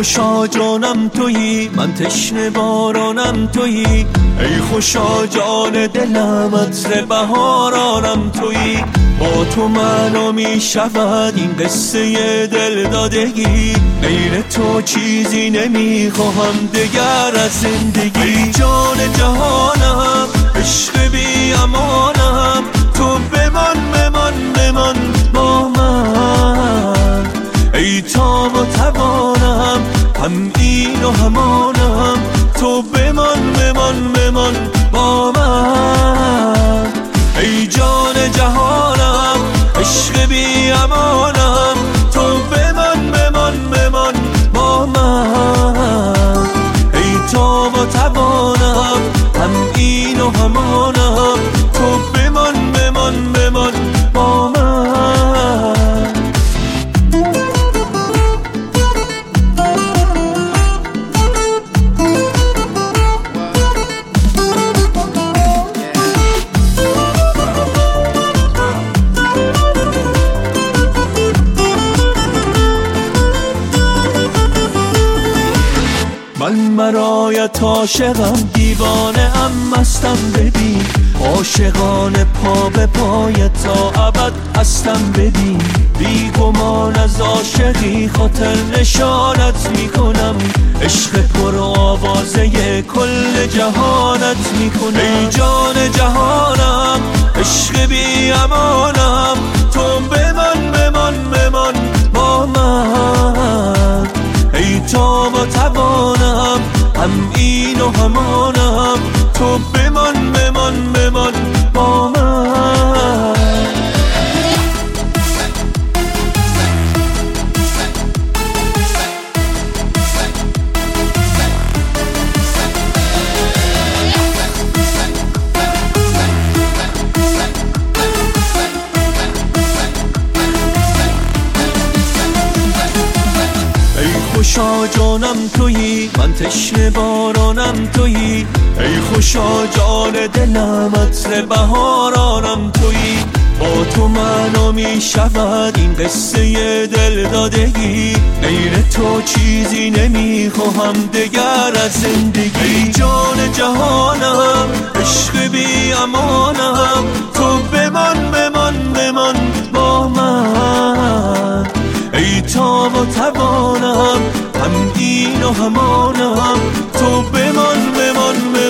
خوشا جانم تویی، من تشنه بارانم تویی. ای خوشا جان دلم، عطر بهارانم تویی. با تو معنا می شود این قصه دل دادگی. غیر تو چیزی نمی خواهم دگر از زندگی. ای جان جهانم، عشق بی امانم، تو بمان بمان بمان با من. ای تاب و توانم، هم این و همانم، تو بمان بمان بمان با من. ای جان جهانم، عشق بی امانم، تو بمان بمان بمان با من. ای تاب و توانم، هم این و همانم، تو بمان بمان بمان با من. من برایت عاشقم، دیوانه ام مستم ببین. عاشقانه پا به پایت تا ابد هستم ببین. بی گمان از عاشقی خاطر نشانت میکنم. عشق پر آوازه کل جهانت میکنم. ای جان جهانم، عشق بی امانم، تو بمان بمان بمان با من. ای تاب و توانم، هم این و همانم، تو بمان بمان بمان با من. خوشا جانم تویی، من تشنه بارانم تویی. ای خوشا جان دلم، عطر بهارانم تویی. با تو معنا می شود این قصه دل دادگی. غیر تو چیزی نمی خواهم دگر از زندگی. ای جان جهانم، عشق بی امانم، تو بمان بمان بمان با من. ای تاب و توانم، هم این و همانم، تو بمان بمان بمان